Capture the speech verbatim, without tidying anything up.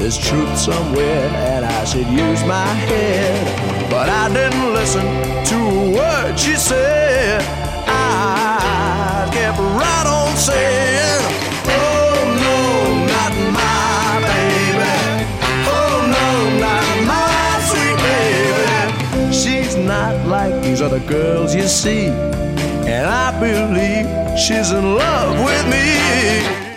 there's truth somewhere and I should use my head. But I didn't listen to a word she said. I kept right on saying, oh no, not my baby. Oh no, not my sweet baby. She's not like these other girls you see, and I believe she's in love with me.